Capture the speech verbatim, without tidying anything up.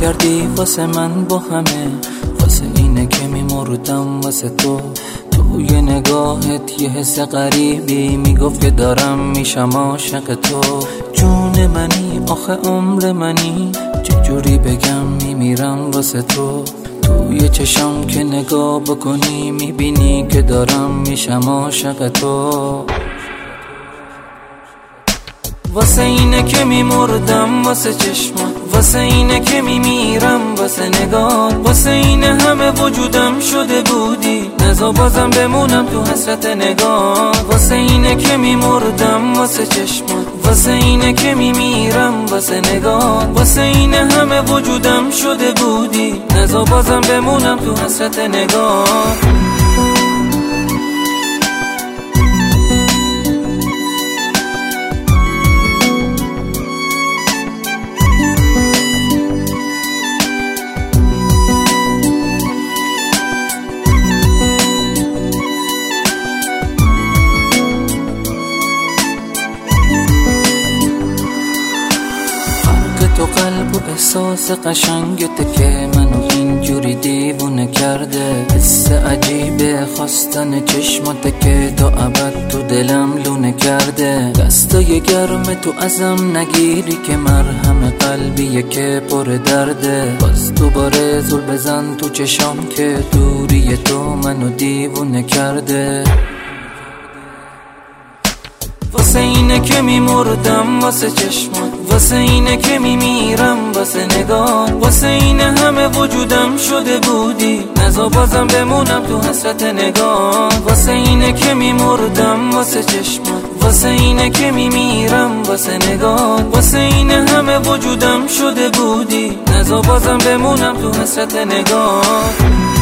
کردی واسه من با همه، واسه اینه که میمردم واسه تو. توی نگاهت یه حس غریبی میگفت که دارم میشم عاشق تو. جون منی آخه عمر منی، چجوری بگم میمیرم واسه تو. توی چشم که نگاه بکنی میبینی که دارم میشم عاشق تو. واسه اینه که میمردم واسه چشمات، واسه اینه که میمیرم واسه نگاه، واسه اینه همه وجودم شده بودی، نزا بازم بمونم تو حسرت نگاه. واسه اینه که میمردم واسه چشمات، واسه اینه که میمیرم واسه نگاه، واسه اینه همه وجودم شده بودی، نزا بازم بمونم تو حسرت نگاه. تو قلب و احساس قشنگته که منو اینجوری دیوونه کرده. حس عجیبه خواستن چشماته که تا ابد تو دلم لونه کرده. دستای گرم تو ازم نگیری که مرهم قلبیه که پر درده. باز دوباره زل بزن تو چشام که دوری تو منو دیوونه کرده. واسه اینه که میمردم واسه چشمات، واسه اینه که میمیرم واسه نگاه، واسه اینه همه وجودم شده بودی، نزا بازم بمونم تو حسرت نگاه. واسه اینه که میمردم واسه چشمات، واسه اینه که میمیرم واسه نگاه، واسه اینه همه وجودم شده بودی، نزا بازم بمونم تو حسرت نگاه.